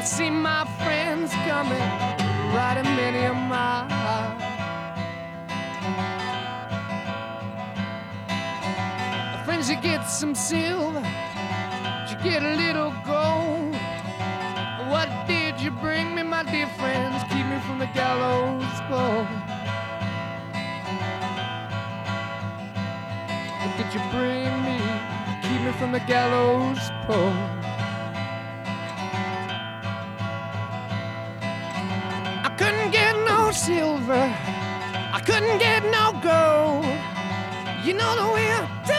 see my friends coming, riding many a mile. Friends, you get some silver, you get a little gold. What did you bring me, my dear friends? Keep me from the gallows pole. What did you bring me? Keep me from the gallows pole. I couldn't get no silver, I couldn't get no gold. You know the way I